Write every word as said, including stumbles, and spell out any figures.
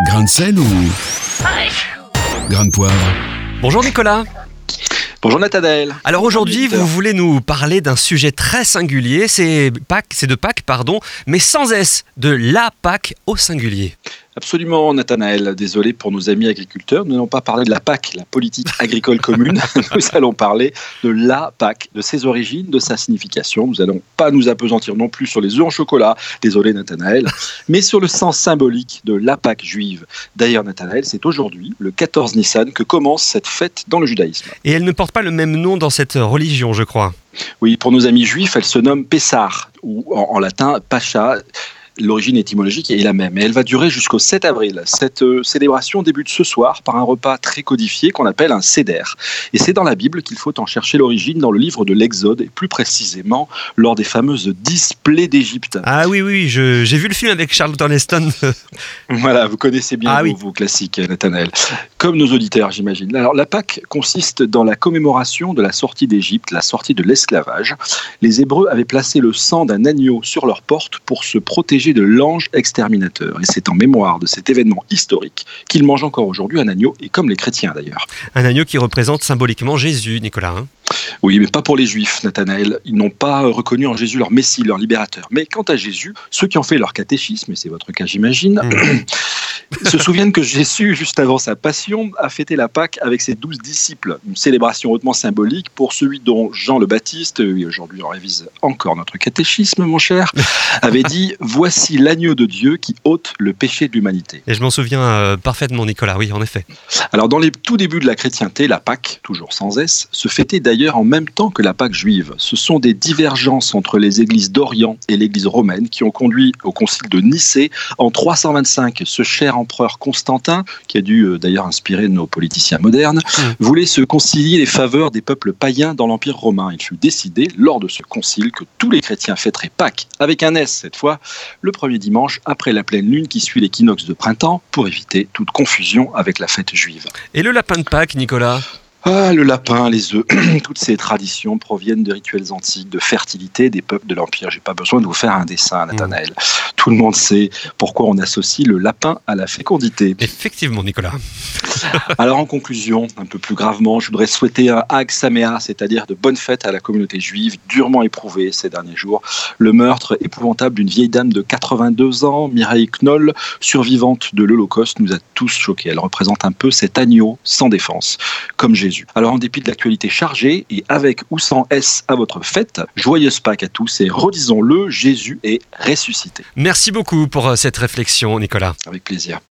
Grain de sel ou grain de poivre? Bonjour Nicolas. Bonjour Nathanaël. Alors aujourd'hui, vous voulez nous parler d'un sujet très singulier, c'est Pâques, c'est de Pâques, pardon, mais sans S, de la Pâques au singulier. Absolument Nathanaël, désolé pour nos amis agriculteurs, nous n'allons pas parler de la P A C, la politique agricole commune, nous allons parler de la P A C, de ses origines, de sa signification. Nous n'allons pas nous appesantir non plus sur les œufs en chocolat, désolé Nathanaël, mais sur le sens symbolique de la Pâques juive. D'ailleurs Nathanaël, c'est aujourd'hui, le quatorze Nissan, que commence cette fête dans le judaïsme. Et elle ne porte pas le même nom dans cette religion, je crois. Oui, pour nos amis juifs, elle se nomme Pessah, ou en, en latin Pacha. L'origine étymologique est la même et elle va durer jusqu'au sept avril. Cette euh, célébration débute ce soir par un repas très codifié qu'on appelle un seder. Et c'est dans la Bible qu'il faut en chercher l'origine dans le livre de l'Exode et plus précisément lors des fameuses dix plaies d'Égypte. Ah oui, oui, je, j'ai vu le film avec Charlton Heston. Voilà, vous connaissez bien ah, vos, oui. vos classiques, Nathanaël. Comme nos auditeurs, j'imagine. Alors la Pâque consiste dans la commémoration de la sortie d'Égypte, la sortie de l'esclavage. Les Hébreux avaient placé le sang d'un agneau sur leurs portes pour se protéger de l'ange exterminateur. Et c'est en mémoire de cet événement historique qu'ils mangent encore aujourd'hui un agneau, et comme les chrétiens d'ailleurs. Un agneau qui représente symboliquement Jésus, Nicolas. Hein. Oui, mais pas pour les Juifs, Nathanaël. Ils n'ont pas reconnu en Jésus leur Messie, leur libérateur. Mais quant à Jésus, ceux qui ont fait leur catéchisme, et c'est votre cas j'imagine, mmh. se souviennent que Jésus, juste avant sa passion, a fêté la Pâque avec ses douze disciples. Une célébration hautement symbolique pour celui dont Jean le Baptiste, et aujourd'hui on révise encore notre catéchisme, mon cher, avait dit « Voici l'agneau de Dieu qui ôte le péché de l'humanité ». Et je m'en souviens euh, parfaitement, Nicolas, oui, en effet. Alors dans les tout débuts de la chrétienté, la Pâque, toujours sans S, se fêtait d'ailleurs en même temps que la Pâque juive. Ce sont des divergences entre les églises d'Orient et l'église romaine qui ont conduit au concile de Nicée en trois cent vingt-cinq. Ce cher empereur Constantin, qui a dû euh, d'ailleurs inspirer nos politiciens modernes, mmh. voulait se concilier les faveurs des peuples païens dans l'Empire romain. Il fut décidé, lors de ce concile, que tous les chrétiens fêteraient Pâques, avec un S cette fois, le premier dimanche après la pleine lune qui suit l'équinoxe de printemps, pour éviter toute confusion avec la fête juive. Et le lapin de Pâques, Nicolas ? Ah, le lapin, les œufs, toutes ces traditions proviennent de rituels antiques, de fertilité des peuples de l'Empire. J'ai pas besoin de vous faire un dessin, Nathanaël. Mmh. Tout le monde sait pourquoi on associe le lapin à la fécondité. Effectivement, Nicolas. Alors, en conclusion, un peu plus gravement, je voudrais souhaiter un Hag Saméa, c'est-à-dire de bonnes fêtes à la communauté juive, durement éprouvée ces derniers jours. Le meurtre épouvantable d'une vieille dame de quatre-vingt-deux ans, Mireille Knoll, survivante de l'Holocauste, nous a tous choqués. Elle représente un peu cet agneau sans défense, comme Jésus. Alors en dépit de l'actualité chargée, et avec ou sans S à votre fête, joyeuse Pâques à tous et redisons-le, Jésus est ressuscité. Merci beaucoup pour cette réflexion, Nicolas. Avec plaisir.